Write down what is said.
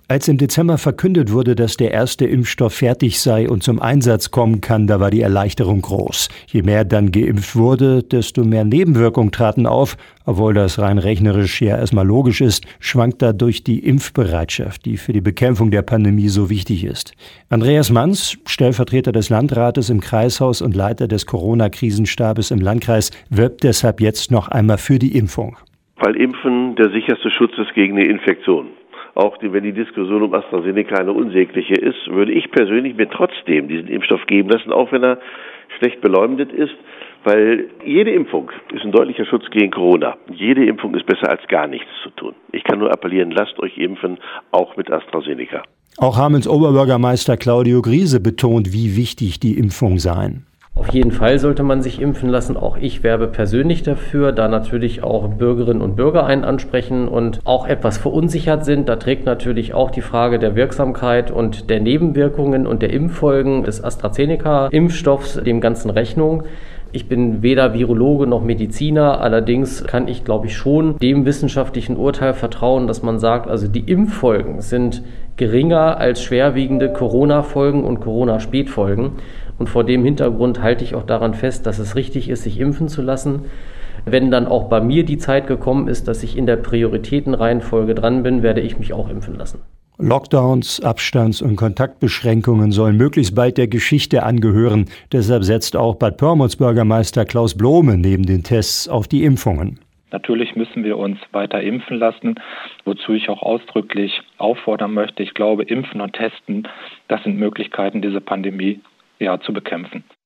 Als im Dezember verkündet wurde, dass der erste Impfstoff fertig sei und zum Einsatz kommen kann, da war die Erleichterung groß. Je mehr dann geimpft wurde, desto mehr Nebenwirkungen traten auf. Obwohl das rein rechnerisch ja erstmal logisch ist, schwankt dadurch die Impfbereitschaft, die für die Bekämpfung der Pandemie so wichtig ist. Andreas Manz, Stellvertreter des Landrates im Kreishaus und Leiter des Corona-Krisenstabes im Landkreis, wirbt deshalb jetzt noch einmal für die Impfung. Weil Impfen der sicherste Schutz ist gegen eine Infektion. Auch wenn die Diskussion um AstraZeneca eine unsägliche ist, würde ich persönlich mir trotzdem diesen Impfstoff geben lassen, auch wenn er schlecht beleumdet ist, weil jede Impfung ist ein deutlicher Schutz gegen Corona. Jede Impfung ist besser als gar nichts zu tun. Ich kann nur appellieren, lasst euch impfen, auch mit AstraZeneca. Auch Hamelns Oberbürgermeister Claudio Griese betont, wie wichtig die Impfungen seien. Auf jeden Fall sollte man sich impfen lassen. Auch ich werbe persönlich dafür, da natürlich auch Bürgerinnen und Bürger einen ansprechen und auch etwas verunsichert sind. Da trägt natürlich auch die Frage der Wirksamkeit und der Nebenwirkungen und der Impffolgen des AstraZeneca-Impfstoffs dem Ganzen Rechnung. Ich bin weder Virologe noch Mediziner, allerdings kann ich, glaube ich, schon dem wissenschaftlichen Urteil vertrauen, dass man sagt, also die Impffolgen sind geringer als schwerwiegende Corona-Folgen und Corona-Spätfolgen. Und vor dem Hintergrund halte ich auch daran fest, dass es richtig ist, sich impfen zu lassen. Wenn dann auch bei mir die Zeit gekommen ist, dass ich in der Prioritätenreihenfolge dran bin, werde ich mich auch impfen lassen. Lockdowns, Abstands- und Kontaktbeschränkungen sollen möglichst bald der Geschichte angehören. Deshalb setzt auch Bad Pyrmonts Bürgermeister Klaus Blome neben den Tests auf die Impfungen. Natürlich müssen wir uns weiter impfen lassen, wozu ich auch ausdrücklich auffordern möchte. Ich glaube, Impfen und Testen, das sind Möglichkeiten, diese Pandemie zu bekämpfen.